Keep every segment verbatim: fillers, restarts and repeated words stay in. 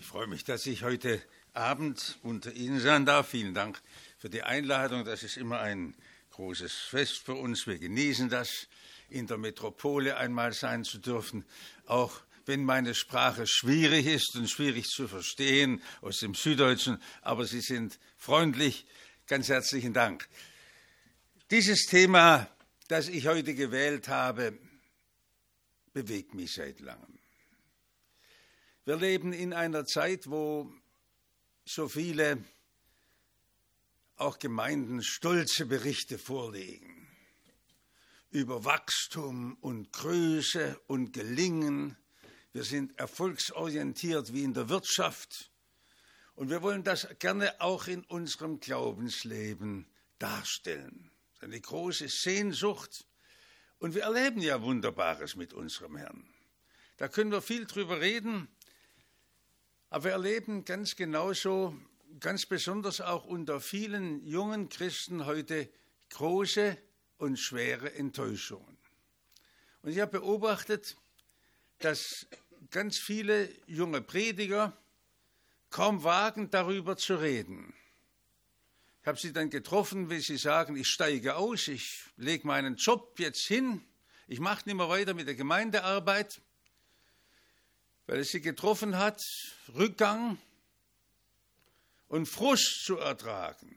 Ich freue mich, dass ich heute Abend unter Ihnen sein darf. Vielen Dank für die Einladung. Das ist immer ein großes Fest für uns. Wir genießen das, in der Metropole einmal sein zu dürfen, auch wenn meine Sprache schwierig ist und schwierig zu verstehen aus dem Süddeutschen. Aber Sie sind freundlich. Ganz herzlichen Dank. Dieses Thema, das ich heute gewählt habe, bewegt mich seit langem. Wir leben in einer Zeit, wo so viele, auch Gemeinden, stolze Berichte vorlegen über Wachstum und Größe und Gelingen. Wir sind erfolgsorientiert wie in der Wirtschaft und wir wollen das gerne auch in unserem Glaubensleben darstellen. Eine große Sehnsucht und wir erleben ja Wunderbares mit unserem Herrn. Da können wir viel drüber reden. Aber wir erleben ganz genauso, ganz besonders auch unter vielen jungen Christen heute große und schwere Enttäuschungen. Und ich habe beobachtet, dass ganz viele junge Prediger kaum wagen, darüber zu reden. Ich habe sie dann getroffen, wie sie sagen, ich steige aus, ich lege meinen Job jetzt hin, ich mache nicht mehr weiter mit der Gemeindearbeit, weil es sie getroffen hat, Rückgang und Frust zu ertragen.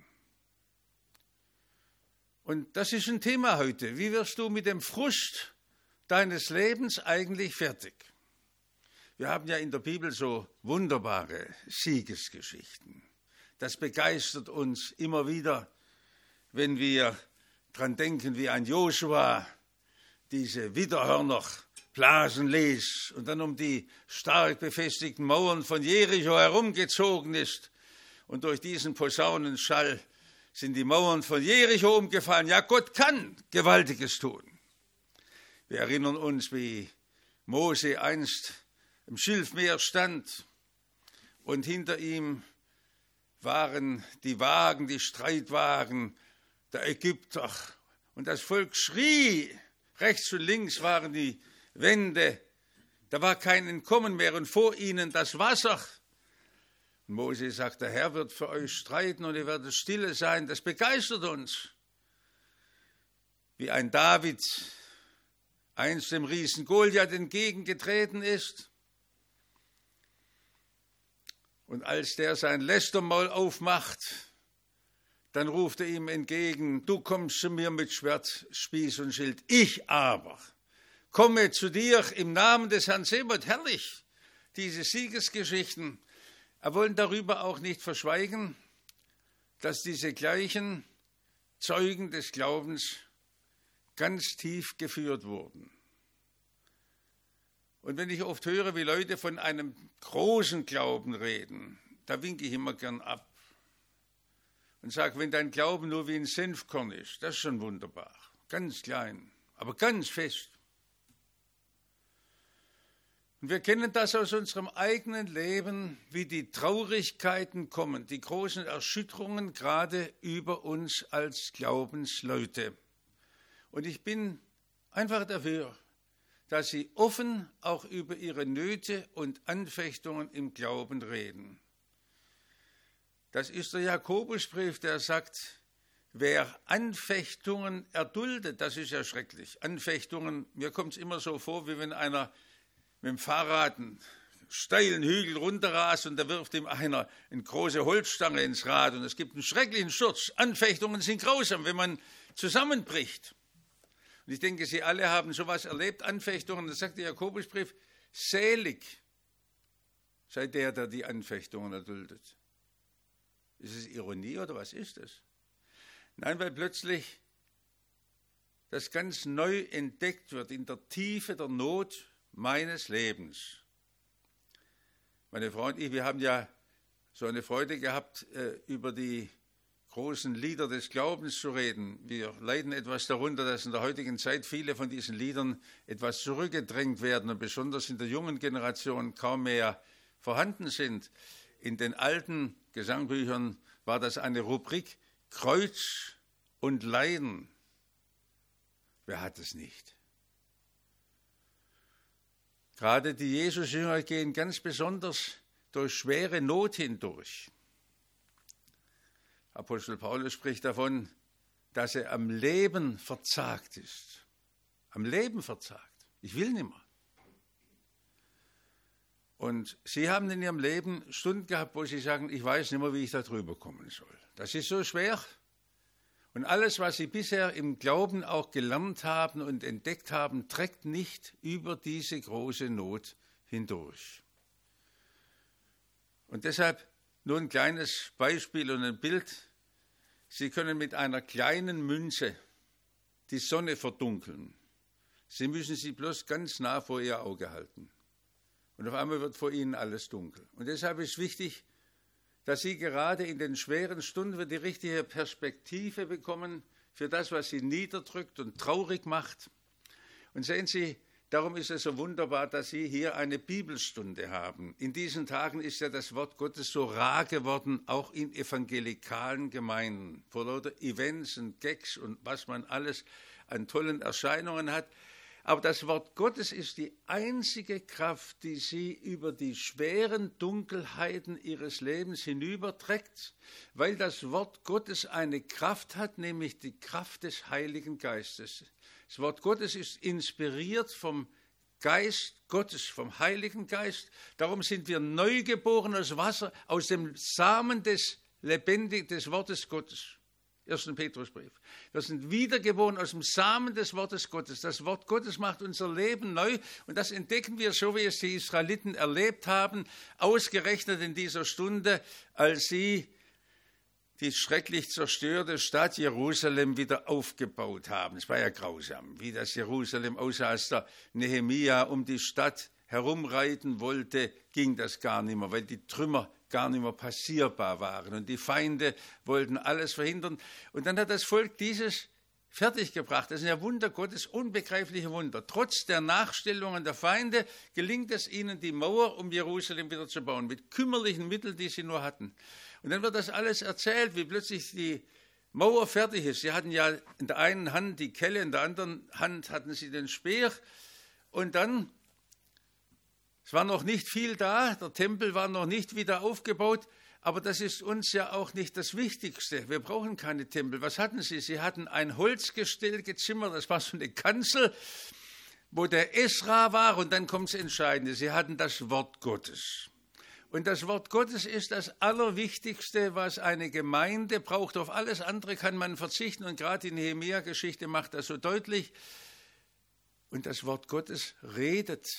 Und das ist ein Thema heute. Wie wirst du mit dem Frust deines Lebens eigentlich fertig? Wir haben ja in der Bibel so wunderbare Siegesgeschichten. Das begeistert uns immer wieder, wenn wir dran denken, wie ein Josua diese Widderhörner blasen ließ und dann um die stark befestigten Mauern von Jericho herumgezogen ist. Und durch diesen Posaunenschall sind die Mauern von Jericho umgefallen. Ja, Gott kann Gewaltiges tun. Wir erinnern uns, wie Mose einst im Schilfmeer stand und hinter ihm waren die Wagen, die Streitwagen der Ägypter. Und das Volk schrie, rechts und links waren die Wände, da war kein Entkommen mehr und vor ihnen das Wasser. Und Mose sagt, der Herr wird für euch streiten und ihr werdet stille sein. Das begeistert uns. Wie ein David einst dem Riesen Goliath entgegengetreten ist. Und als der sein Lästermaul aufmacht, dann ruft er ihm entgegen, du kommst zu mir mit Schwert, Spieß und Schild, ich aber komme zu dir im Namen des Herrn Sebaoth. Herrlich, diese Siegesgeschichten. Wir wollen darüber auch nicht verschweigen, dass diese gleichen Zeugen des Glaubens ganz tief geführt wurden. Und wenn ich oft höre, wie Leute von einem großen Glauben reden, da winke ich immer gern ab und sage, wenn dein Glauben nur wie ein Senfkorn ist, das ist schon wunderbar, ganz klein, aber ganz fest. Und wir kennen das aus unserem eigenen Leben, wie die Traurigkeiten kommen, die großen Erschütterungen gerade über uns als Glaubensleute. Und ich bin einfach dafür, dass Sie offen auch über Ihre Nöte und Anfechtungen im Glauben reden. Das ist der Jakobusbrief, der sagt, wer Anfechtungen erduldet, das ist ja schrecklich. Anfechtungen, mir kommt es immer so vor, wie wenn einer mit dem Fahrrad einen steilen Hügel runterrast und da wirft ihm einer eine große Holzstange ins Rad und es gibt einen schrecklichen Sturz. Anfechtungen sind grausam, wenn man zusammenbricht. Und ich denke, Sie alle haben sowas erlebt, Anfechtungen. Das sagt der Jakobusbrief, selig sei der, der die Anfechtungen erduldet. Ist es Ironie oder was ist es? Nein, weil plötzlich das ganz neu entdeckt wird in der Tiefe der Not meines Lebens. Meine Frau und ich, wir haben ja so eine Freude gehabt, äh, über die großen Lieder des Glaubens zu reden. Wir leiden etwas darunter, dass in der heutigen Zeit viele von diesen Liedern etwas zurückgedrängt werden und besonders in der jungen Generation kaum mehr vorhanden sind. In den alten Gesangbüchern war das eine Rubrik Kreuz und Leiden. Wer hat es nicht? Gerade die Jesus-Jünger gehen ganz besonders durch schwere Not hindurch. Apostel Paulus spricht davon, dass er am Leben verzagt ist. Am Leben verzagt. Ich will nicht mehr. Und Sie haben in Ihrem Leben Stunden gehabt, wo Sie sagen, ich weiß nicht mehr, wie ich da drüber kommen soll. Das ist so schwer. Und alles, was Sie bisher im Glauben auch gelernt haben und entdeckt haben, trägt nicht über diese große Not hindurch. Und deshalb nur ein kleines Beispiel und ein Bild. Sie können mit einer kleinen Münze die Sonne verdunkeln. Sie müssen sie bloß ganz nah vor Ihr Auge halten. Und auf einmal wird vor Ihnen alles dunkel. Und deshalb ist wichtig, dass Sie gerade in den schweren Stunden die richtige Perspektive bekommen für das, was Sie niederdrückt und traurig macht. Und sehen Sie, darum ist es so wunderbar, dass Sie hier eine Bibelstunde haben. In diesen Tagen ist ja das Wort Gottes so rar geworden, auch in evangelikalen Gemeinden, vor lauter Events und Gags und was man alles an tollen Erscheinungen hat. Aber das Wort Gottes ist die einzige Kraft, die Sie über die schweren Dunkelheiten Ihres Lebens hinüberträgt, weil das Wort Gottes eine Kraft hat, nämlich die Kraft des Heiligen Geistes. Das Wort Gottes ist inspiriert vom Geist Gottes, vom Heiligen Geist. Darum sind wir neugeboren aus Wasser, aus dem Samen des lebendigen, des Wortes Gottes. ersten Petrusbrief. Wir sind wiedergeboren aus dem Samen des Wortes Gottes. Das Wort Gottes macht unser Leben neu und das entdecken wir, so wie es die Israeliten erlebt haben, ausgerechnet in dieser Stunde, als sie die schrecklich zerstörte Stadt Jerusalem wieder aufgebaut haben. Es war ja grausam, wie das Jerusalem aussah, als der Nehemia um die Stadt herumreiten wollte, ging das gar nicht mehr, weil die Trümmer gar nicht mehr passierbar waren und die Feinde wollten alles verhindern. Und dann hat das Volk dieses fertiggebracht. Das sind ja Wunder Gottes, unbegreifliche Wunder. Trotz der Nachstellungen der Feinde gelingt es ihnen, die Mauer um Jerusalem wieder zu bauen, mit kümmerlichen Mitteln, die sie nur hatten. Und dann wird das alles erzählt, wie plötzlich die Mauer fertig ist. Sie hatten ja in der einen Hand die Kelle, in der anderen Hand hatten sie den Speer. Und dann, es war noch nicht viel da, der Tempel war noch nicht wieder aufgebaut, aber das ist uns ja auch nicht das Wichtigste. Wir brauchen keine Tempel. Was hatten sie? Sie hatten ein Holzgestell gezimmert, das war so eine Kanzel, wo der Esra war, und dann kommt das Entscheidende. Sie hatten das Wort Gottes. Und das Wort Gottes ist das Allerwichtigste, was eine Gemeinde braucht. Auf alles andere kann man verzichten, und gerade die Nehemia-Geschichte macht das so deutlich. Und das Wort Gottes redet.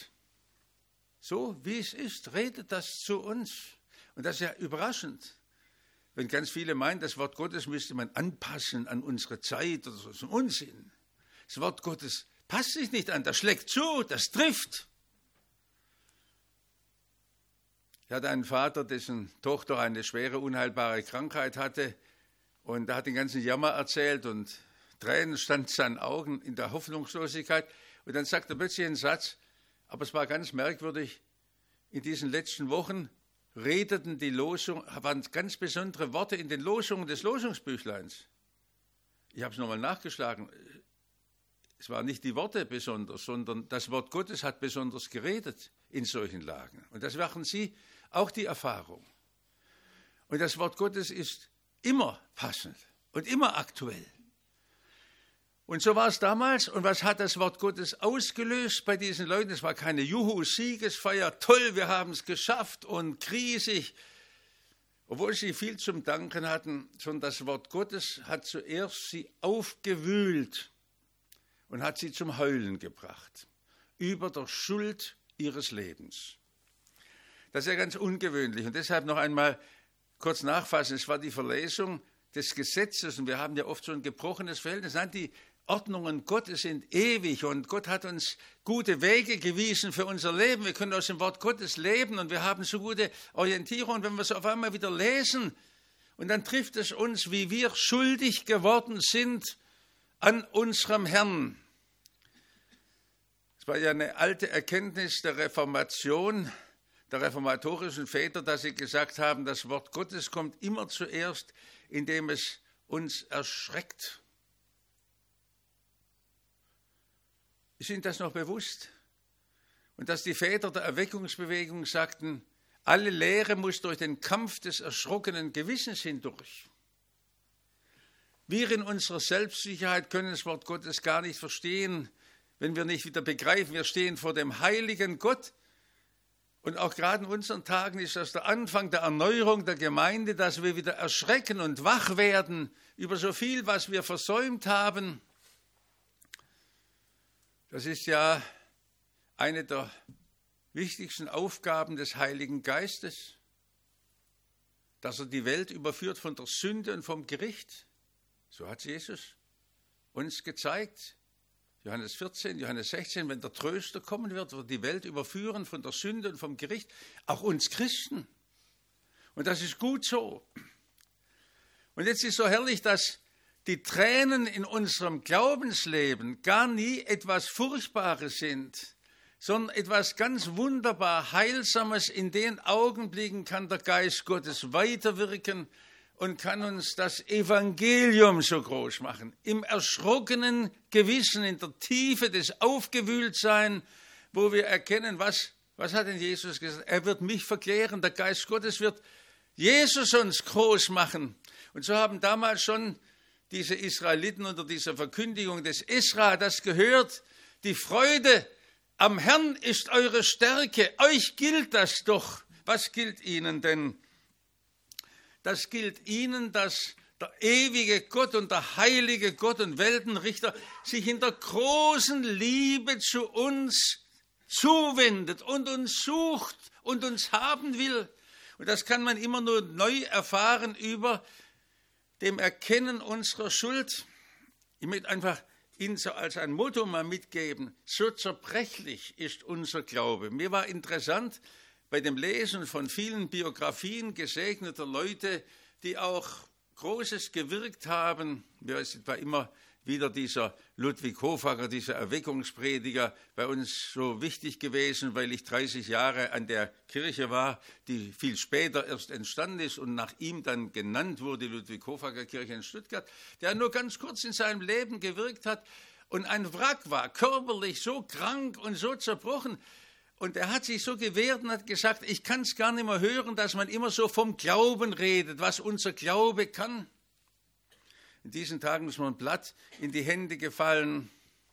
So wie es ist, redet das zu uns. Und das ist ja überraschend, wenn ganz viele meinen, das Wort Gottes müsste man anpassen an unsere Zeit oder so. Das ist ein Unsinn. Das Wort Gottes passt sich nicht an, das schlägt zu, das trifft. Ich hatte einen Vater, dessen Tochter eine schwere, unheilbare Krankheit hatte, und er hat den ganzen Jammer erzählt und Tränen standen seinen Augen in der Hoffnungslosigkeit. Und dann sagt er plötzlich einen Satz, aber es war ganz merkwürdig, in diesen letzten Wochen redeten die Losungen, waren ganz besondere Worte in den Losungen des Losungsbüchleins. Ich habe es nochmal nachgeschlagen. Es waren nicht die Worte besonders, sondern das Wort Gottes hat besonders geredet in solchen Lagen. Und das machen Sie auch die Erfahrung. Und das Wort Gottes ist immer passend und immer aktuell. Und so war es damals. Und was hat das Wort Gottes ausgelöst bei diesen Leuten? Es war keine Juhu-Siegesfeier, toll, wir haben es geschafft und krisig, obwohl sie viel zum Danken hatten, sondern das Wort Gottes hat zuerst sie aufgewühlt und hat sie zum Heulen gebracht über der Schuld ihres Lebens. Das ist ja ganz ungewöhnlich. Und deshalb noch einmal kurz nachfassen. Es war die Verlesung des Gesetzes, und wir haben ja oft so ein gebrochenes Verhältnis. Nein, die Ordnungen Gottes sind ewig, und Gott hat uns gute Wege gewiesen für unser Leben. Wir können aus dem Wort Gottes leben, und wir haben so gute Orientierung. Und wenn wir es auf einmal wieder lesen, und dann trifft es uns, wie wir schuldig geworden sind an unserem Herrn. Es war ja eine alte Erkenntnis der Reformation, der reformatorischen Väter, dass sie gesagt haben, das Wort Gottes kommt immer zuerst, indem es uns erschreckt. Ist Ihnen das noch bewusst? Und dass die Väter der Erweckungsbewegung sagten, Alle Lehre muss durch den Kampf des erschrockenen Gewissens hindurch. Wir in unserer Selbstsicherheit können das Wort Gottes gar nicht verstehen, wenn wir nicht wieder begreifen, wir stehen vor dem heiligen Gott. Und auch gerade in unseren Tagen ist das der Anfang der Erneuerung der Gemeinde, dass wir wieder erschrecken und wach werden über so viel, was wir versäumt haben. Das ist ja eine der wichtigsten Aufgaben des Heiligen Geistes, dass er die Welt überführt von der Sünde und vom Gericht. So hat Jesus uns gezeigt. Johannes vierzehn, Johannes sechzehn, wenn der Tröster kommen wird, wird die Welt überführen von der Sünde und vom Gericht, auch uns Christen. Und das ist gut so. Und jetzt ist so herrlich, dass die Tränen in unserem Glaubensleben gar nie etwas Furchtbares sind, sondern etwas ganz wunderbar Heilsames. In den Augenblicken kann der Geist Gottes weiterwirken und kann uns das Evangelium so groß machen. Im erschrockenen Gewissen, in der Tiefe des Aufgewühltsein, wo wir erkennen, was, was hat denn Jesus gesagt? Er wird mich verklären, der Geist Gottes wird Jesus uns groß machen. Und so haben damals schon diese Israeliten unter dieser Verkündigung des Esra das gehört. Die Freude am Herrn ist eure Stärke. Euch gilt das doch. Was gilt ihnen denn? Das gilt ihnen, dass der ewige Gott und der heilige Gott und Weltenrichter sich in der großen Liebe zu uns zuwendet und uns sucht und uns haben will. Und das kann man immer nur neu erfahren über dem Erkennen unserer Schuld. Ich möchte einfach Ihnen so als ein Motto mal mitgeben, so zerbrechlich ist unser Glaube. Mir war interessant, bei dem Lesen von vielen Biografien gesegneter Leute, die auch Großes gewirkt haben. Mir ist etwa immer wieder dieser Ludwig Hofacker, dieser Erweckungsprediger, bei uns so wichtig gewesen, weil ich dreißig Jahre an der Kirche war, die viel später erst entstanden ist und nach ihm dann genannt wurde, die Ludwig Hofacker Kirche in Stuttgart, der nur ganz kurz in seinem Leben gewirkt hat und ein Wrack war, körperlich so krank und so zerbrochen. Und er hat sich so gewehrt und hat gesagt, ich kann es gar nicht mehr hören, dass man immer so vom Glauben redet, was unser Glaube kann. In diesen Tagen ist mir ein Blatt in die Hände gefallen.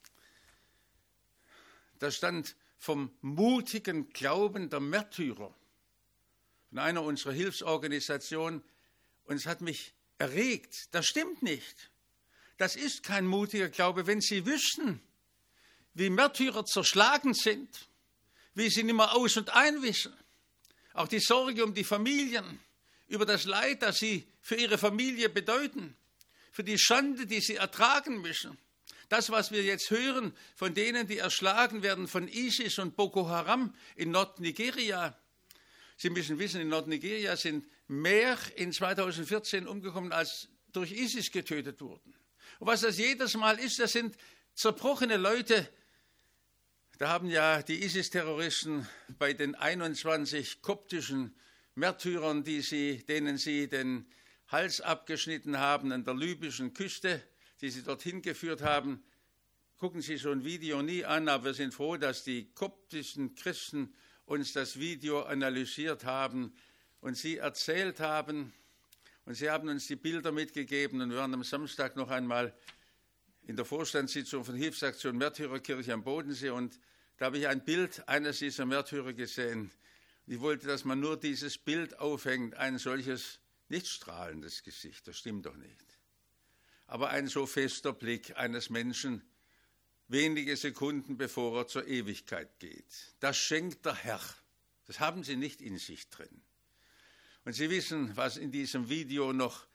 Da stand vom mutigen Glauben der Märtyrer von einer unserer Hilfsorganisationen. Und es hat mich erregt. Das stimmt nicht. Das ist kein mutiger Glaube. Wenn Sie wüssten, wie Märtyrer zerschlagen sind, wie sie nicht mehr aus- und einwissen. Auch die Sorge um die Familien, über das Leid, das sie für ihre Familie bedeuten, für die Schande, die sie ertragen müssen. Das, was wir jetzt hören von denen, die erschlagen werden von ISIS und Boko Haram in Nordnigeria. Sie müssen wissen, in Nordnigeria sind mehr in zweitausendvierzehn umgekommen, als durch ISIS getötet wurden. Und was das jedes Mal ist, das sind zerbrochene Leute. Da haben ja die ISIS-Terroristen bei den einundzwanzig koptischen Märtyrern, die sie, denen sie den Hals abgeschnitten haben an der libyschen Küste, die sie dorthin geführt haben, gucken Sie so ein Video nie an, aber wir sind froh, dass die koptischen Christen uns das Video analysiert haben und sie erzählt haben. Und sie haben uns die Bilder mitgegeben und wir waren am Samstag noch einmal in der Vorstandssitzung von Hilfsaktion Märtyrerkirche am Bodensee und da habe ich ein Bild eines dieser Märtyrer gesehen. Ich wollte, dass man nur dieses Bild aufhängt, ein solches nicht strahlendes Gesicht, das stimmt doch nicht. Aber ein so fester Blick eines Menschen, wenige Sekunden bevor er zur Ewigkeit geht. Das schenkt der Herr. Das haben Sie nicht in sich drin. Und Sie wissen, was in diesem Video noch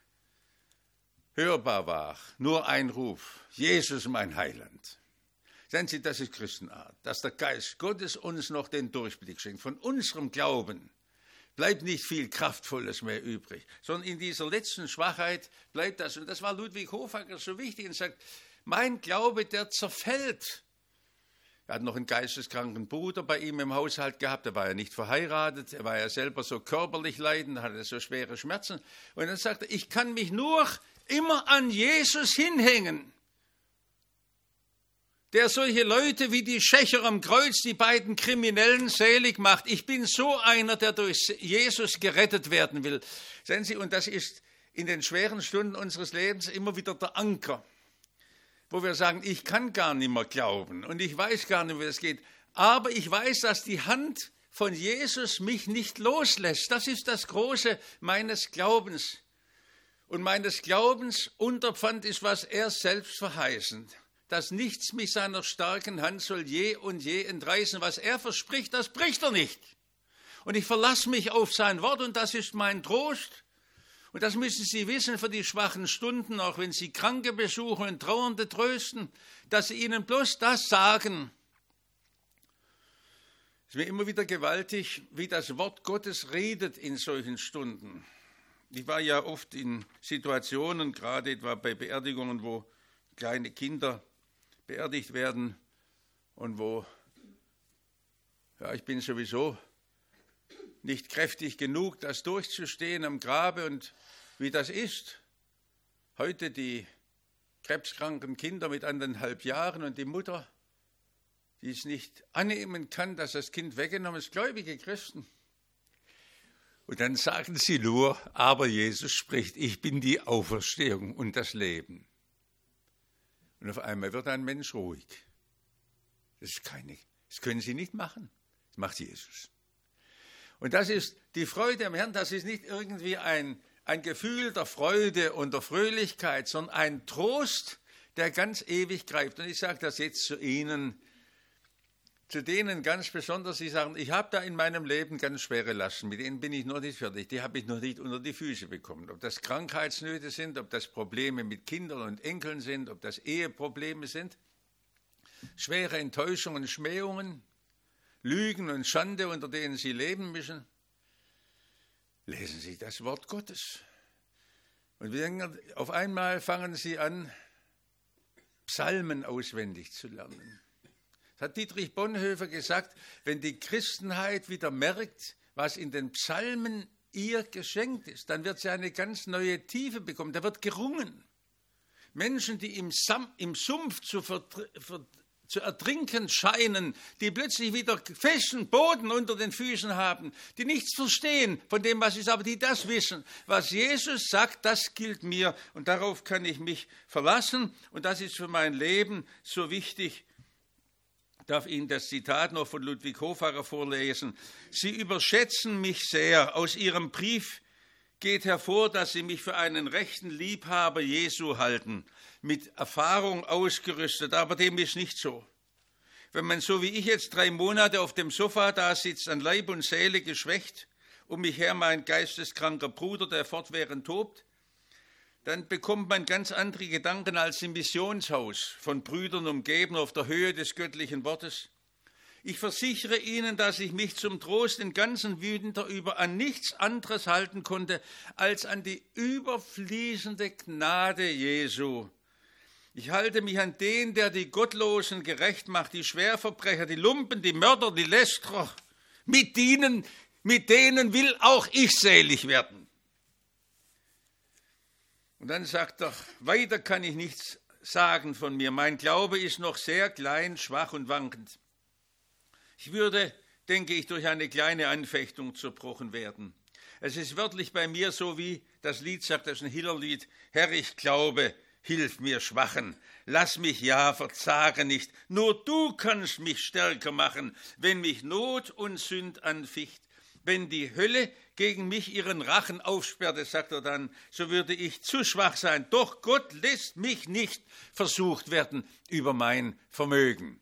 hörbar war. Nur ein Ruf. Jesus, mein Heiland. Sehen Sie, das ist Christenart. Dass der Geist Gottes uns noch den Durchblick schenkt. Von unserem Glauben bleibt nicht viel Kraftvolles mehr übrig, sondern in dieser letzten Schwachheit bleibt das. Und das war Ludwig Hofacker so wichtig und sagt, mein Glaube, der zerfällt. Er hat noch einen geisteskranken Bruder bei ihm im Haushalt gehabt, er war ja nicht verheiratet, er war ja selber so körperlich leidend, hatte so schwere Schmerzen. Und dann sagte er, ich kann mich nur immer an Jesus hinhängen. der solche Leute wie die Schächer am Kreuz, die beiden Kriminellen, selig macht. Ich bin so einer, der durch Jesus gerettet werden will. Sehen Sie, und das ist in den schweren Stunden unseres Lebens immer wieder der Anker, wo wir sagen, ich kann gar nicht mehr glauben und ich weiß gar nicht, wie es geht. Aber ich weiß, dass die Hand von Jesus mich nicht loslässt. Das ist das Große meines Glaubens. Und meines Glaubens Unterpfand ist, was er selbst verheißen, dass nichts mich seiner starken Hand soll je und je entreißen. Was er verspricht, das bricht er nicht. Und ich verlasse mich auf sein Wort und das ist mein Trost. Und das müssen Sie wissen für die schwachen Stunden, auch wenn Sie Kranke besuchen und Trauernde trösten, dass Sie ihnen bloß das sagen. Es ist mir immer wieder gewaltig, wie das Wort Gottes redet in solchen Stunden. Ich war ja oft in Situationen, gerade etwa bei Beerdigungen, wo kleine Kinder beerdigt werden und wo, ja, ich bin sowieso nicht kräftig genug, das durchzustehen am Grabe und wie das ist. Heute die krebskranken Kinder mit anderthalb Jahren und die Mutter, die es nicht annehmen kann, dass das Kind weggenommen ist, gläubige Christen. Und dann sagen sie nur, aber Jesus spricht, ich bin die Auferstehung und das Leben. Und auf einmal wird ein Mensch ruhig. Das ist keine, das können sie nicht machen. Das macht Jesus. Und das ist die Freude am Herrn, das ist nicht irgendwie ein, ein Gefühl der Freude und der Fröhlichkeit, sondern ein Trost, der ganz ewig greift. Und ich sage das jetzt zu Ihnen, zu denen ganz besonders, die sagen, ich habe da in meinem Leben ganz schwere Lasten, mit denen bin ich noch nicht fertig, die habe ich noch nicht unter die Füße bekommen. Ob das Krankheitsnöte sind, ob das Probleme mit Kindern und Enkeln sind, ob das Eheprobleme sind, schwere Enttäuschungen, Schmähungen, Lügen und Schande, unter denen Sie leben müssen, lesen Sie das Wort Gottes. Und auf einmal fangen Sie an, Psalmen auswendig zu lernen. Das hat Dietrich Bonhoeffer gesagt, wenn die Christenheit wieder merkt, was in den Psalmen ihr geschenkt ist, dann wird sie eine ganz neue Tiefe bekommen. Da wird gerungen. Menschen, die im, Sam, im Sumpf zu, ver, ver, zu ertrinken scheinen, die plötzlich wieder festen Boden unter den Füßen haben, die nichts verstehen von dem, was ist, aber die das wissen. Was Jesus sagt, das gilt mir und darauf kann ich mich verlassen und das ist für mein Leben so wichtig. Ich darf Ihnen das Zitat noch von Ludwig Hofacher vorlesen. Sie überschätzen mich sehr. Aus Ihrem Brief geht hervor, dass Sie mich für einen rechten Liebhaber Jesu halten, mit Erfahrung ausgerüstet, aber dem ist nicht so. Wenn man so wie ich jetzt drei Monate auf dem Sofa da sitzt, an Leib und Seele geschwächt, um mich her mein geisteskranker Bruder, der fortwährend tobt, dann bekommt man ganz andere Gedanken als im Missionshaus, von Brüdern umgeben auf der Höhe des göttlichen Wortes. Ich versichere Ihnen, dass ich mich zum Trost den ganzen Winter über an nichts anderes halten konnte, als an die überfließende Gnade Jesu. Ich halte mich an den, der die Gottlosen gerecht macht, die Schwerverbrecher, die Lumpen, die Mörder, die Lästerer. Mit denen, mit denen will auch ich selig werden. Und dann sagt er, weiter kann ich nichts sagen von mir. Mein Glaube ist noch sehr klein, schwach und wankend. Ich würde, denke ich, durch eine kleine Anfechtung zerbrochen werden. Es ist wörtlich bei mir so, wie das Lied sagt, das ist ein Hillerlied, Herr, ich glaube, hilf mir Schwachen. Lass mich ja verzagen nicht. Nur du kannst mich stärker machen, wenn mich Not und Sünd anficht. Wenn die Hölle gegen mich ihren Rachen aufsperrte, sagt er dann, so würde ich zu schwach sein. Doch Gott lässt mich nicht versucht werden über mein Vermögen.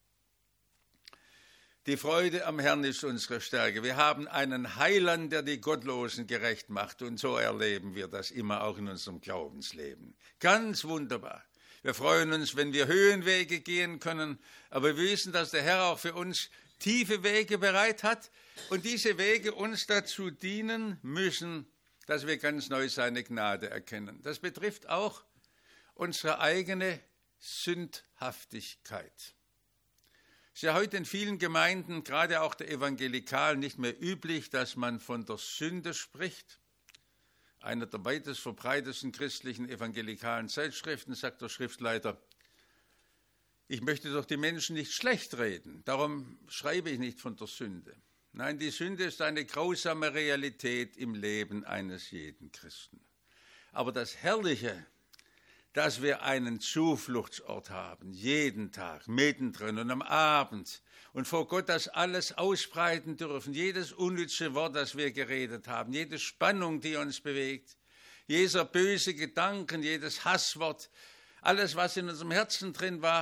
Die Freude am Herrn ist unsere Stärke. Wir haben einen Heiland, der die Gottlosen gerecht macht. Und so erleben wir das immer auch in unserem Glaubensleben. Ganz wunderbar. Wir freuen uns, wenn wir Höhenwege gehen können. Aber wir wissen, dass der Herr auch für uns tiefe Wege bereit hat und diese Wege uns dazu dienen müssen, dass wir ganz neu seine Gnade erkennen. Das betrifft auch unsere eigene Sündhaftigkeit. Es ist ja heute in vielen Gemeinden, gerade auch der Evangelikalen, nicht mehr üblich, dass man von der Sünde spricht. Einer der weitest verbreitetsten christlichen evangelikalen Zeitschriften, sagt der Schriftleiter, Ich möchte doch die Menschen nicht schlecht reden, darum schreibe ich nicht von der Sünde. Nein, die Sünde ist eine grausame Realität im Leben eines jeden Christen. Aber das Herrliche, dass wir einen Zufluchtsort haben, jeden Tag, mittendrin und am Abend, und vor Gott das alles ausbreiten dürfen, jedes unnütze Wort, das wir geredet haben, jede Spannung, die uns bewegt, jeder böse Gedanken, jedes Hasswort, alles, was in unserem Herzen drin war.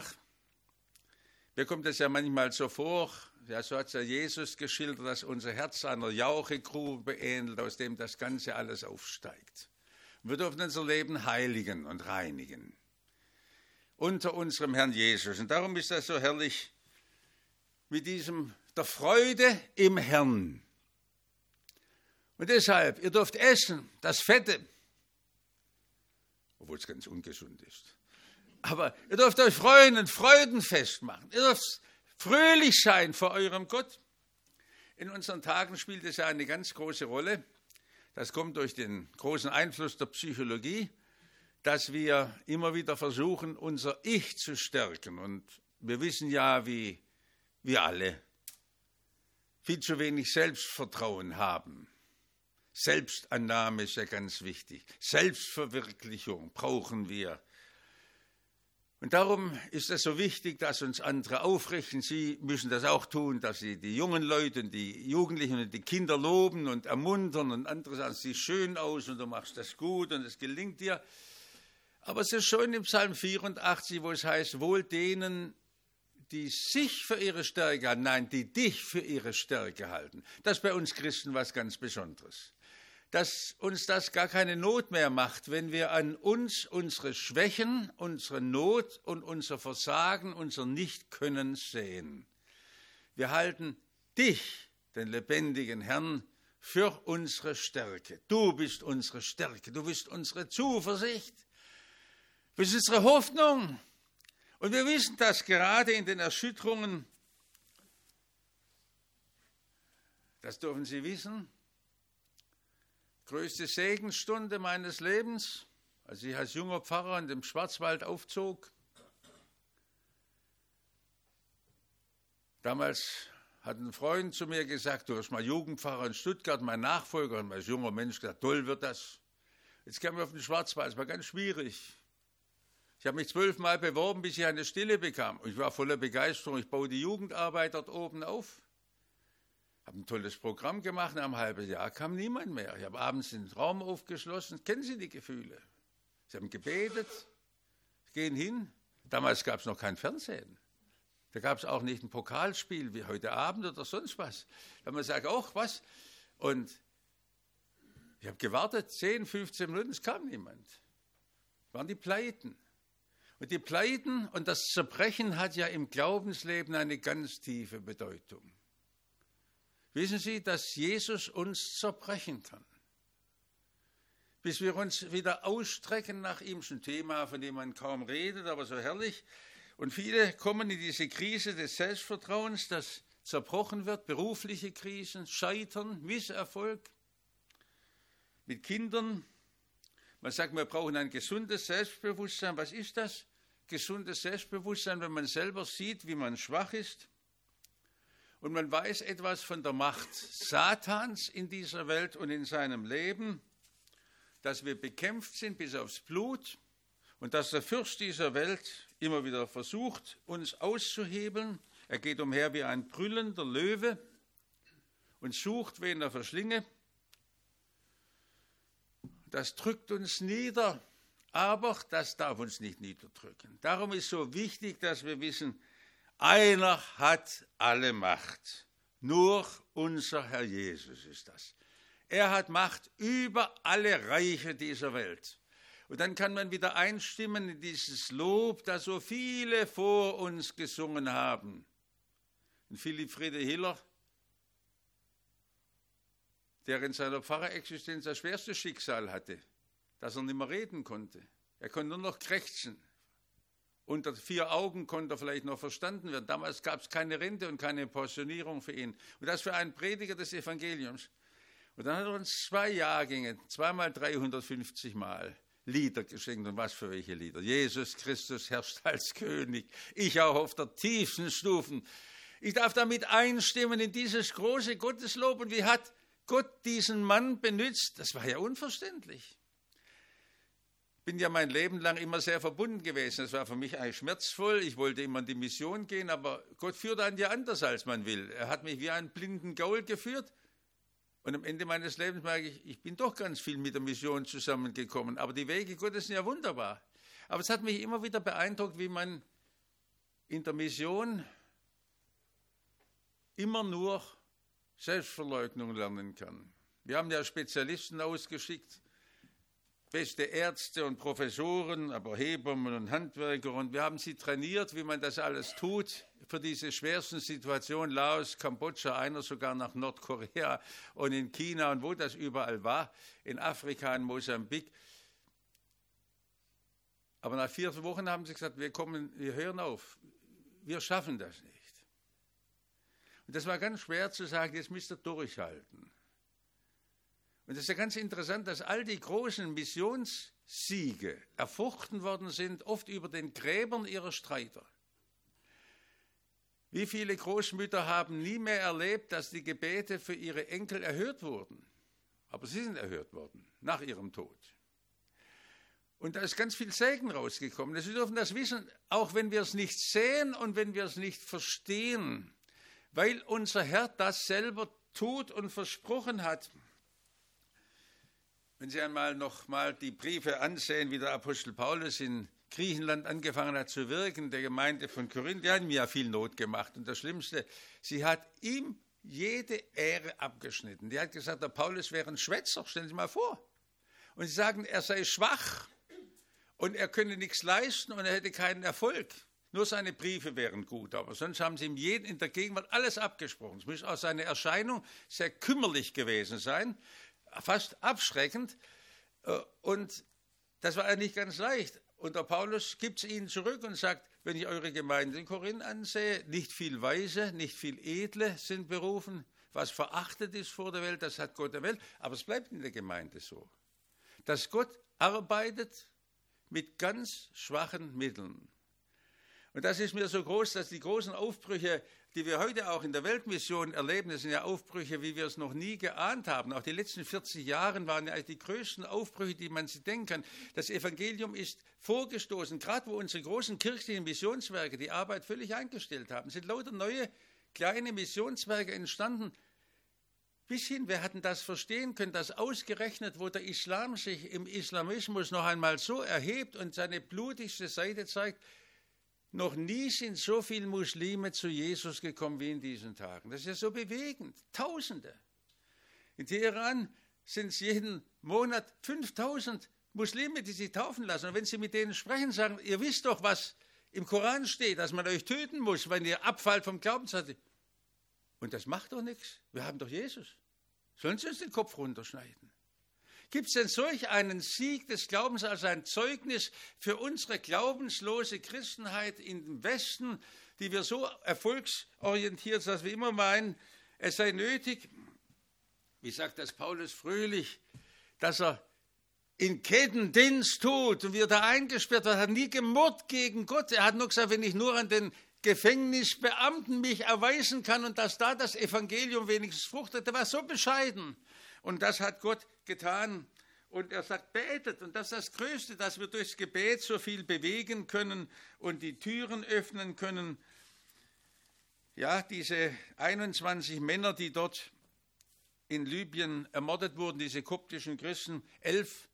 Mir kommt es ja manchmal so vor, ja, so hat es ja Jesus geschildert, dass unser Herz einer Jauchegrube ähnelt, aus dem das Ganze alles aufsteigt. Wir dürfen unser Leben heiligen und reinigen unter unserem Herrn Jesus. Und darum ist das so herrlich mit diesem, der Freude im Herrn. Und deshalb, ihr dürft essen, das Fette, obwohl es ganz ungesund ist. Aber ihr dürft euch freuen und Freudenfest machen. Ihr dürft fröhlich sein vor eurem Gott. In unseren Tagen spielt es ja eine ganz große Rolle. Das kommt durch den großen Einfluss der Psychologie, dass wir immer wieder versuchen, unser Ich zu stärken. Und wir wissen ja, wie wir alle viel zu wenig Selbstvertrauen haben. Selbstannahme ist ja ganz wichtig. Selbstverwirklichung brauchen wir. Und darum ist es so wichtig, dass uns andere aufrichten. Sie müssen das auch tun, dass sie die jungen Leute und die Jugendlichen und die Kinder loben und ermuntern und andere sagen, es sieht schön aus und du machst das gut und es gelingt dir. Aber es ist schon im Psalm vierundachtzig, wo es heißt, wohl denen, die sich für ihre Stärke halten, nein, die dich für ihre Stärke halten. Das ist bei uns Christen was ganz Besonderes. Dass uns das gar keine Not mehr macht, wenn wir an uns unsere Schwächen, unsere Not und unser Versagen, unser Nichtkönnen sehen. Wir halten dich, den lebendigen Herrn, für unsere Stärke. Du bist unsere Stärke, du bist unsere Zuversicht, du bist unsere Hoffnung. Und wir wissen das gerade in den Erschütterungen, das dürfen Sie wissen, größte Segensstunde meines Lebens, als ich als junger Pfarrer in dem Schwarzwald aufzog. Damals hat ein Freund zu mir gesagt, du hast mal Jugendpfarrer in Stuttgart, mein Nachfolger, und als junger Mensch gesagt, toll wird das. Jetzt kamen wir auf den Schwarzwald, es war ganz schwierig. Ich habe mich zwölfmal beworben, bis ich eine Stelle bekam. Und ich war voller Begeisterung, ich baue die Jugendarbeit dort oben auf. Habe ein tolles Programm gemacht, nach einem halben Jahr kam niemand mehr. Ich habe abends den Raum aufgeschlossen. Kennen Sie die Gefühle? Sie haben gebetet, gehen hin. Damals gab es noch kein Fernsehen. Da gab es auch nicht ein Pokalspiel wie heute Abend oder sonst was. Da haben wir gesagt, ach was. Und ich habe gewartet, zehn, fünfzehn Minuten, es kam niemand. Das waren die Pleiten. Und die Pleiten und das Zerbrechen hat ja im Glaubensleben eine ganz tiefe Bedeutung. Wissen Sie, dass Jesus uns zerbrechen kann? Bis wir uns wieder ausstrecken nach ihm, ist ein Thema, von dem man kaum redet, aber so herrlich. Und viele kommen in diese Krise des Selbstvertrauens, das zerbrochen wird, berufliche Krisen, Scheitern, Misserfolg mit Kindern. Man sagt, wir brauchen ein gesundes Selbstbewusstsein. Was ist das? Gesundes Selbstbewusstsein, wenn man selber sieht, wie man schwach ist. Und man weiß etwas von der Macht Satans in dieser Welt und in seinem Leben, dass wir bekämpft sind bis aufs Blut und dass der Fürst dieser Welt immer wieder versucht, uns auszuhebeln. Er geht umher wie ein brüllender Löwe und sucht, wen er verschlinge. Das drückt uns nieder, aber das darf uns nicht niederdrücken. Darum ist so wichtig, dass wir wissen, einer hat alle Macht. Nur unser Herr Jesus ist das. Er hat Macht über alle Reiche dieser Welt. Und dann kann man wieder einstimmen in dieses Lob, das so viele vor uns gesungen haben. Und Philipp Friede Hiller, der in seiner Pfarrerexistenz das schwerste Schicksal hatte, dass er nicht mehr reden konnte. Er konnte nur noch krächzen. Unter vier Augen konnte er vielleicht noch verstanden werden. Damals gab es keine Rente und keine Pensionierung für ihn. Und das für einen Prediger des Evangeliums. Und dann hat er uns zwei Jahrgänge, zweimal dreihundertfünfzig Mal, Lieder geschenkt. Und was für welche Lieder? Jesus Christus herrscht als König. Ich auch auf der tiefsten Stufen. Ich darf damit einstimmen in dieses große Gotteslob. Und wie hat Gott diesen Mann benutzt? Das war ja unverständlich. Ich bin ja mein Leben lang immer sehr verbunden gewesen. Das war für mich eigentlich schmerzvoll. Ich wollte immer in die Mission gehen, aber Gott führt einen ja anders, als man will. Er hat mich wie einen blinden Gaul geführt. Und am Ende meines Lebens merke ich, ich bin doch ganz viel mit der Mission zusammengekommen. Aber die Wege Gottes sind ja wunderbar. Aber es hat mich immer wieder beeindruckt, wie man in der Mission immer nur Selbstverleugnung lernen kann. Wir haben ja Spezialisten ausgeschickt, beste Ärzte und Professoren, aber Hebammen und Handwerker. Und wir haben sie trainiert, wie man das alles tut für diese schwersten Situationen. Laos, Kambodscha, einer sogar nach Nordkorea und in China und wo das überall war, in Afrika, in Mosambik. Aber nach vier Wochen haben sie gesagt, wir kommen, wir hören auf, wir schaffen das nicht. Und das war ganz schwer zu sagen, jetzt müsst ihr durchhalten. Und es ist ja ganz interessant, dass all die großen Missionssiege erfochten worden sind, oft über den Gräbern ihrer Streiter. Wie viele Großmütter haben nie mehr erlebt, dass die Gebete für ihre Enkel erhört wurden? Aber sie sind erhört worden, nach ihrem Tod. Und da ist ganz viel Segen rausgekommen. Sie dürfen das wissen, auch wenn wir es nicht sehen und wenn wir es nicht verstehen, weil unser Herr das selber tut und versprochen hat. Wenn Sie einmal noch mal die Briefe ansehen, wie der Apostel Paulus in Griechenland angefangen hat zu wirken, der Gemeinde von Korinth, die hat ihm ja viel Not gemacht. Und das Schlimmste, sie hat ihm jede Ehre abgeschnitten. Die hat gesagt, der Paulus wäre ein Schwätzer, stellen Sie mal vor. Und sie sagen, er sei schwach und er könne nichts leisten und er hätte keinen Erfolg. Nur seine Briefe wären gut, aber sonst haben sie ihm jeden in der Gegenwart alles abgesprochen. Es muss auch seine Erscheinung sehr kümmerlich gewesen sein, fast abschreckend. Und das war eigentlich ganz leicht. Und der Paulus gibt es ihnen zurück und sagt, wenn ich eure Gemeinde in Korinth ansehe, nicht viel Weise, nicht viel Edle sind berufen, was verachtet ist vor der Welt, das hat Gott der Welt. Aber es bleibt in der Gemeinde so, dass Gott arbeitet mit ganz schwachen Mitteln. Und das ist mir so groß, dass die großen Aufbrüche, die wir heute auch in der Weltmission erleben, das sind ja Aufbrüche, wie wir es noch nie geahnt haben. Auch die letzten vierzig Jahre waren ja eigentlich die größten Aufbrüche, die man sich denken kann. Das Evangelium ist vorgestoßen, gerade wo unsere großen kirchlichen Missionswerke die Arbeit völlig eingestellt haben. Es sind lauter neue kleine Missionswerke entstanden. Bis hin, wir hatten das verstehen können, dass ausgerechnet, wo der Islam sich im Islamismus noch einmal so erhebt und seine blutigste Seite zeigt, noch nie sind so viele Muslime zu Jesus gekommen wie in diesen Tagen. Das ist ja so bewegend. Tausende. In Teheran sind es jeden Monat fünftausend Muslime, die sich taufen lassen. Und wenn Sie mit denen sprechen, sagen, ihr wisst doch, was im Koran steht, dass man euch töten muss, wenn ihr abfallt vom Glaubenssatz. Und das macht doch nichts. Wir haben doch Jesus. Sollen Sie uns den Kopf runterschneiden? Gibt es denn solch einen Sieg des Glaubens als ein Zeugnis für unsere glaubenslose Christenheit im Westen, die wir so erfolgsorientiert sind, dass wir immer meinen, es sei nötig, wie sagt das Paulus fröhlich, dass er in Ketten Dienst tut und wird da eingesperrt wird, hat nie gemurrt gegen Gott. Er hat nur gesagt, wenn ich nur an den Gefängnisbeamten mich erweisen kann und dass da das Evangelium wenigstens fruchtet, der war so bescheiden. Und das hat Gott getan. Und er sagt, betet. Und das ist das Größte, dass wir durchs Gebet so viel bewegen können und die Türen öffnen können. Ja, diese einundzwanzig Männer, die dort in Libyen ermordet wurden, diese koptischen Christen, elf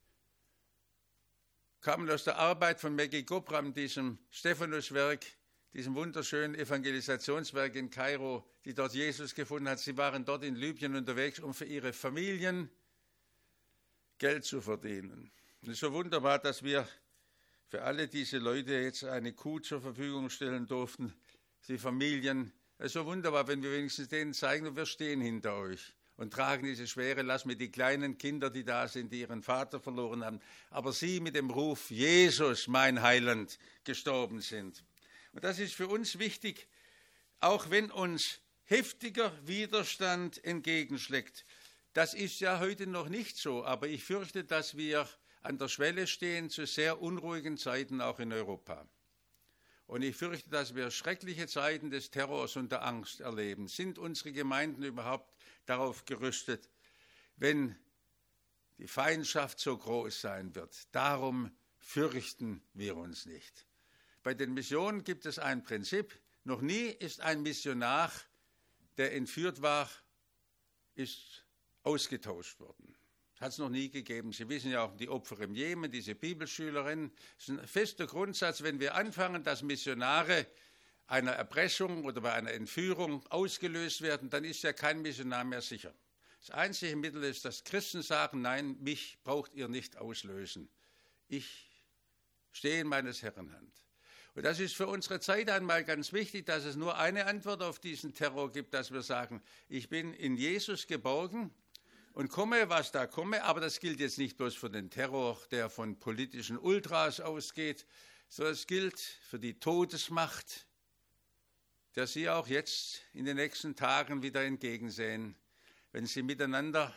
kamen aus der Arbeit von Maggie Gobram, diesem Stephanuswerk, diesem wunderschönen Evangelisationswerk in Kairo, die dort Jesus gefunden hat. Sie waren dort in Libyen unterwegs, um für ihre Familien Geld zu verdienen. Und es ist so wunderbar, dass wir für alle diese Leute jetzt eine Kuh zur Verfügung stellen durften, die Familien. Es ist so wunderbar, wenn wir wenigstens denen zeigen, wir stehen hinter euch und tragen diese schwere Last mit die kleinen Kinder, die da sind, die ihren Vater verloren haben, aber sie mit dem Ruf Jesus, mein Heiland, gestorben sind. Und das ist für uns wichtig, auch wenn uns heftiger Widerstand entgegenschlägt. Das ist ja heute noch nicht so, aber ich fürchte, dass wir an der Schwelle stehen zu sehr unruhigen Zeiten auch in Europa. Und ich fürchte, dass wir schreckliche Zeiten des Terrors und der Angst erleben. Sind unsere Gemeinden überhaupt darauf gerüstet, wenn die Feindschaft so groß sein wird? Darum fürchten wir uns nicht. Bei den Missionen gibt es ein Prinzip. Noch nie ist ein Missionar, der entführt war, ist ausgetauscht worden. Das hat es noch nie gegeben. Sie wissen ja auch, die Opfer im Jemen, diese Bibelschülerin, ist ein fester Grundsatz, wenn wir anfangen, dass Missionare einer Erpressung oder bei einer Entführung ausgelöst werden, dann ist ja kein Missionar mehr sicher. Das einzige Mittel ist, dass Christen sagen, nein, mich braucht ihr nicht auslösen. Ich stehe in meines Herrn Hand. Und das ist für unsere Zeit einmal ganz wichtig, dass es nur eine Antwort auf diesen Terror gibt, dass wir sagen, ich bin in Jesus geborgen und komme, was da komme. Aber das gilt jetzt nicht bloß für den Terror, der von politischen Ultras ausgeht, sondern es gilt für die Todesmacht, der Sie auch jetzt in den nächsten Tagen wieder entgegensehen, wenn Sie miteinander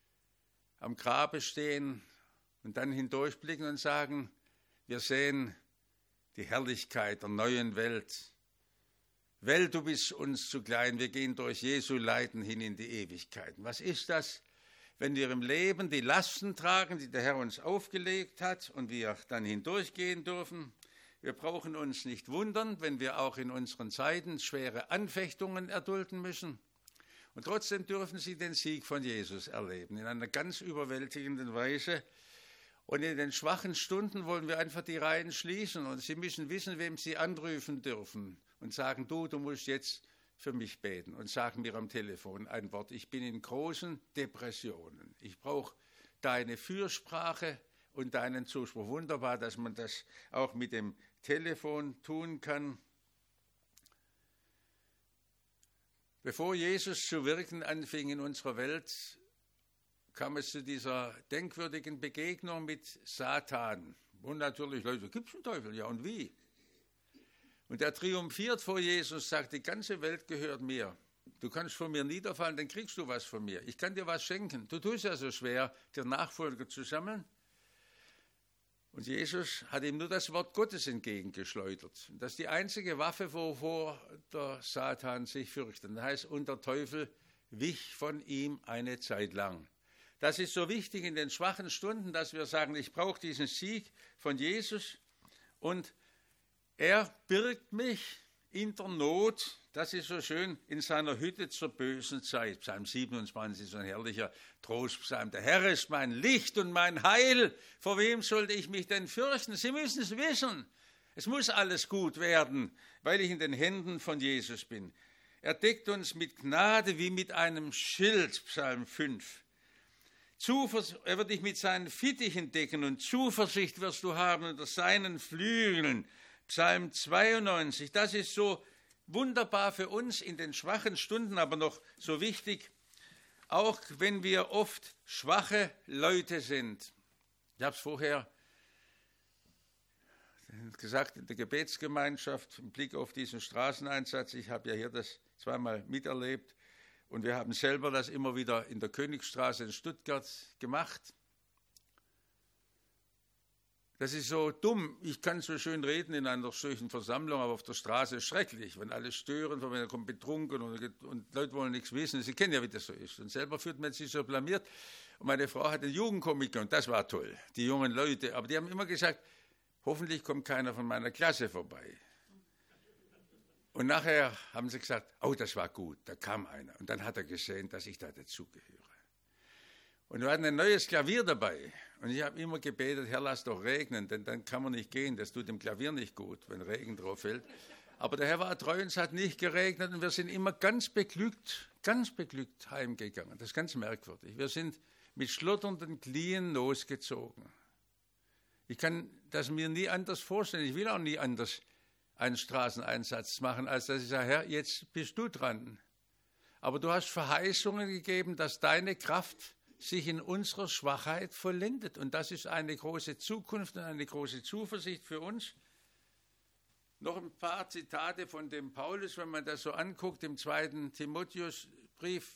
am Grabe stehen und dann hindurchblicken und sagen, wir sehen die Herrlichkeit der neuen Welt. Welt, du bist uns zu klein, wir gehen durch Jesu Leiden hin in die Ewigkeiten. Was ist das, wenn wir im Leben die Lasten tragen, die der Herr uns aufgelegt hat und wir dann hindurchgehen dürfen? Wir brauchen uns nicht wundern, wenn wir auch in unseren Zeiten schwere Anfechtungen erdulden müssen. Und trotzdem dürfen Sie den Sieg von Jesus erleben, in einer ganz überwältigenden Weise. Und in den schwachen Stunden wollen wir einfach die Reihen schließen. Und Sie müssen wissen, wem Sie anrufen dürfen und sagen, du, du musst jetzt für mich beten. Und sagen mir am Telefon ein Wort, ich bin in großen Depressionen. Ich brauche deine Fürsprache und deinen Zuspruch. Wunderbar, dass man das auch mit dem Telefon tun kann. Bevor Jesus zu wirken anfing in unserer Welt, kam es zu dieser denkwürdigen Begegnung mit Satan. Und natürlich, Leute, gibt es einen Teufel? Ja, und wie? Und er triumphiert vor Jesus, sagt, die ganze Welt gehört mir. Du kannst von mir niederfallen, dann kriegst du was von mir. Ich kann dir was schenken. Du tust ja so schwer, dir Nachfolger zu sammeln. Und Jesus hat ihm nur das Wort Gottes entgegengeschleudert. Das ist die einzige Waffe, wovor der Satan sich fürchtet. Das heißt, und der Teufel wich von ihm eine Zeit lang. Das ist so wichtig in den schwachen Stunden, dass wir sagen, ich brauche diesen Sieg von Jesus und er birgt mich in der Not, das ist so schön, in seiner Hütte zur bösen Zeit. Psalm siebenundzwanzig ist ein herrlicher Trostpsalm. Der Herr ist mein Licht und mein Heil. Vor wem sollte ich mich denn fürchten? Sie müssen es wissen. Es muss alles gut werden, weil ich in den Händen von Jesus bin. Er deckt uns mit Gnade wie mit einem Schild, Psalm fünf. Zuvers- er wird dich mit seinen Fittichen decken und Zuversicht wirst du haben unter seinen Flügeln. Psalm zweiundneunzig, das ist so wunderbar für uns in den schwachen Stunden, aber noch so wichtig, auch wenn wir oft schwache Leute sind. Ich habe es vorher gesagt in der Gebetsgemeinschaft, im Blick auf diesen Straßeneinsatz, ich habe ja hier das zweimal miterlebt, und wir haben selber das immer wieder in der Königstraße in Stuttgart gemacht. Das ist so dumm. Ich kann so schön reden in einer solchen Versammlung, aber auf der Straße ist schrecklich, wenn alle stören, wenn man kommt betrunken und, und Leute wollen nichts wissen. Sie kennen ja, wie das so ist. Und selber fühlt man sich so blamiert. Und meine Frau hat einen Jugendkomiker und das war toll. Die jungen Leute, aber die haben immer gesagt, hoffentlich kommt keiner von meiner Klasse vorbei. Und nachher haben sie gesagt, oh, das war gut, da kam einer. Und dann hat er gesehen, dass ich da dazugehöre. Und wir hatten ein neues Klavier dabei. Und ich habe immer gebetet, Herr, lass doch regnen, denn dann kann man nicht gehen. Das tut dem Klavier nicht gut, wenn Regen drauf fällt. Aber der Herr war treu und es hat nicht geregnet. Und wir sind immer ganz beglückt, ganz beglückt heimgegangen. Das ist ganz merkwürdig. Wir sind mit schlotternden Glieden losgezogen. Ich kann das mir nie anders vorstellen. Ich will auch nie anders einen Straßeneinsatz machen, als dass ich sage, Herr, jetzt bist du dran. Aber du hast Verheißungen gegeben, dass deine Kraft sich in unserer Schwachheit vollendet. Und das ist eine große Zukunft und eine große Zuversicht für uns. Noch ein paar Zitate von dem Paulus, wenn man das so anguckt, im zweiten Timotheusbrief.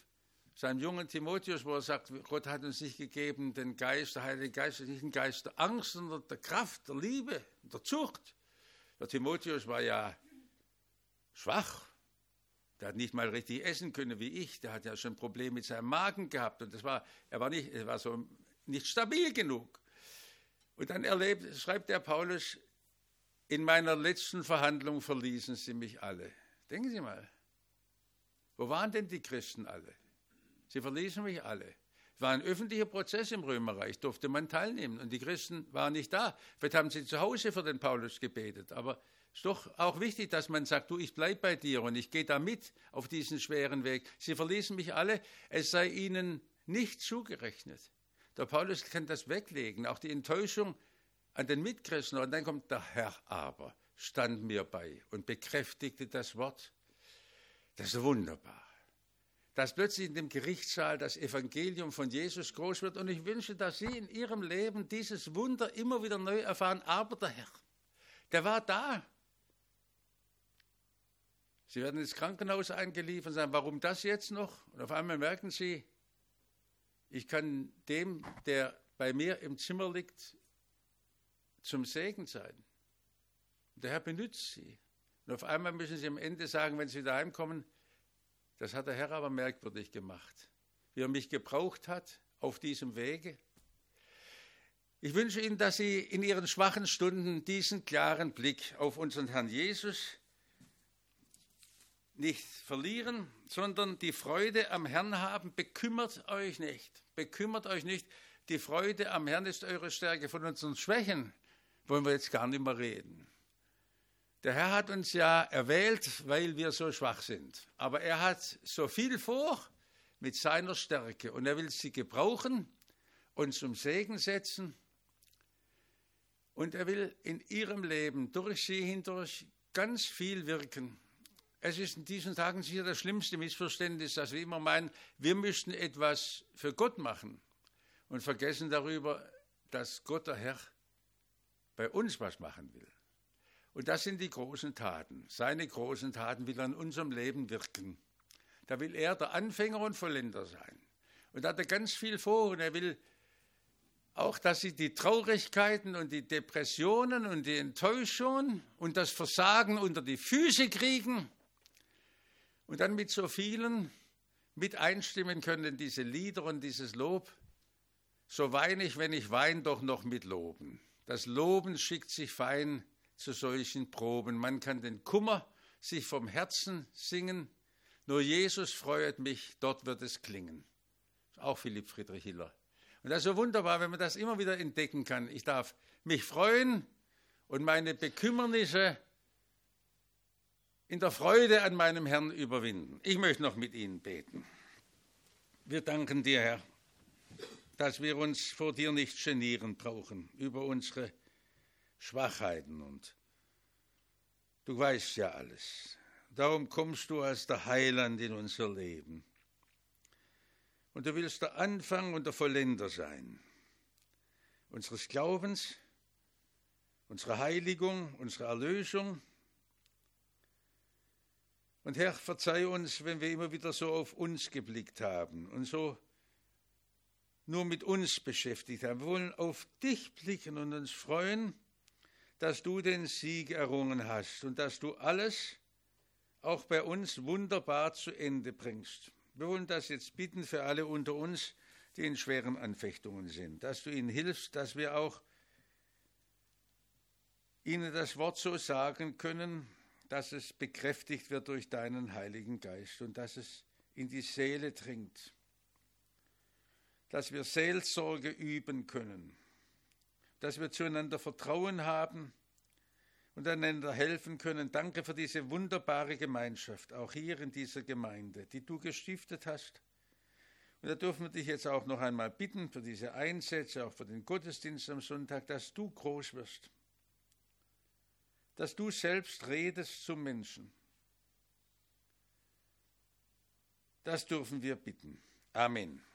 seinem jungen Timotheus, wo er sagt, Gott hat uns nicht gegeben den Geist, der Heilige Geist ist nicht ein Geist der Angst, sondern der Kraft, der Liebe, der Zucht. Der Timotheus war ja schwach. Der hat nicht mal richtig essen können wie ich. Der hat ja schon ein Problem mit seinem Magen gehabt. Und das war, er war nicht, er war so nicht stabil genug. Und dann erlebt, schreibt der Paulus, in meiner letzten Verhandlung verließen sie mich alle. Denken Sie mal, wo waren denn die Christen alle? Sie verließen mich alle. Es war ein öffentlicher Prozess im Römerreich, durfte man teilnehmen. Und die Christen waren nicht da. Vielleicht haben sie zu Hause für den Paulus gebetet. Aber es ist doch auch wichtig, dass man sagt, du, ich bleibe bei dir und ich gehe da mit auf diesen schweren Weg. Sie verließen mich alle, es sei ihnen nicht zugerechnet. Der Paulus kann das weglegen, auch die Enttäuschung an den Mitchristen. Und dann kommt der Herr aber, stand mir bei und bekräftigte das Wort. Das ist wunderbar. Dass plötzlich in dem Gerichtssaal das Evangelium von Jesus groß wird. Und ich wünsche, dass Sie in Ihrem Leben dieses Wunder immer wieder neu erfahren. Aber der Herr, der war da. Sie werden ins Krankenhaus eingeliefert sein. Warum das jetzt noch? Und auf einmal merken Sie, ich kann dem, der bei mir im Zimmer liegt, zum Segen sein. Der Herr benutzt Sie. Und auf einmal müssen Sie am Ende sagen, wenn Sie wieder heimkommen, das hat der Herr aber merkwürdig gemacht, wie er mich gebraucht hat auf diesem Wege. Ich wünsche Ihnen, dass Sie in Ihren schwachen Stunden diesen klaren Blick auf unseren Herrn Jesus nicht verlieren, sondern die Freude am Herrn haben. Bekümmert euch nicht, bekümmert euch nicht. Die Freude am Herrn ist eure Stärke. Von unseren Schwächen wollen wir jetzt gar nicht mehr reden. Der Herr hat uns ja erwählt, weil wir so schwach sind. Aber er hat so viel vor mit seiner Stärke. Und er will sie gebrauchen und zum Segen setzen. Und er will in ihrem Leben durch sie hindurch ganz viel wirken. Es ist in diesen Tagen sicher das schlimmste Missverständnis, dass wir immer meinen, wir müssten etwas für Gott machen und vergessen darüber, dass Gott, der Herr, bei uns was machen will. Und das sind die großen Taten. Seine großen Taten will er in unserem Leben wirken. Da will er der Anfänger und Vollender sein. Und da hat er ganz viel vor. Und er will auch, dass sie die Traurigkeiten und die Depressionen und die Enttäuschung und das Versagen unter die Füße kriegen und dann mit so vielen mit einstimmen können in diese Lieder und dieses Lob. So weine ich, wenn ich weine, doch noch mit Loben. Das Loben schickt sich fein zu solchen Proben. Man kann den Kummer sich vom Herzen singen. Nur Jesus freut mich, dort wird es klingen. Auch Philipp Friedrich Hiller. Und das ist so wunderbar, wenn man das immer wieder entdecken kann. Ich darf mich freuen und meine Bekümmernisse in der Freude an meinem Herrn überwinden. Ich möchte noch mit Ihnen beten. Wir danken dir, Herr, dass wir uns vor dir nicht genieren brauchen über unsere Schwachheiten, und du weißt ja alles. Darum kommst du als der Heiland in unser Leben. Und du willst der Anfang und der Vollender sein. Unseres Glaubens, unserer Heiligung, unserer Erlösung. Und Herr, verzeih uns, wenn wir immer wieder so auf uns geblickt haben und so nur mit uns beschäftigt haben. Wir wollen auf dich blicken und uns freuen, dass du den Sieg errungen hast und dass du alles auch bei uns wunderbar zu Ende bringst. Wir wollen das jetzt bitten für alle unter uns, die in schweren Anfechtungen sind, dass du ihnen hilfst, dass wir auch ihnen das Wort so sagen können, dass es bekräftigt wird durch deinen Heiligen Geist und dass es in die Seele dringt, dass wir Seelsorge üben können, dass wir zueinander Vertrauen haben und einander helfen können. Danke für diese wunderbare Gemeinschaft, auch hier in dieser Gemeinde, die du gestiftet hast. Und da dürfen wir dich jetzt auch noch einmal bitten für diese Einsätze, auch für den Gottesdienst am Sonntag, dass du groß wirst, dass du selbst redest zum Menschen. Das dürfen wir bitten. Amen.